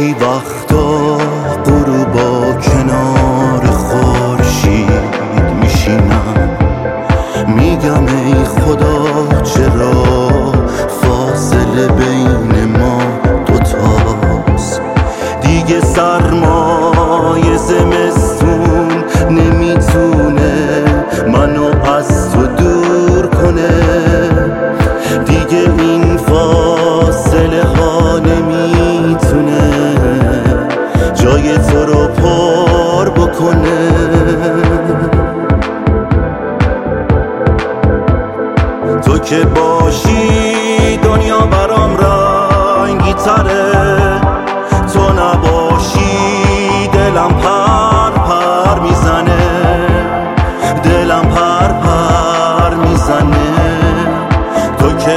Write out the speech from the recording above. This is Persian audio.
گاهی وقتا غروبا کنار خورشید میشینم، میگم ای خدا چرا فاصله بین ما دوتاست. دیگه سرمای زمستون نمیتونه منو از تو دور کنه، دیگه این فاصله ها نمیتونه جای تو رو پر بکنه. تو که باشی دنیا برام رنگی تره، تو نباشی دلم پر پر میزنه، دلم پر پر میزنه. تو که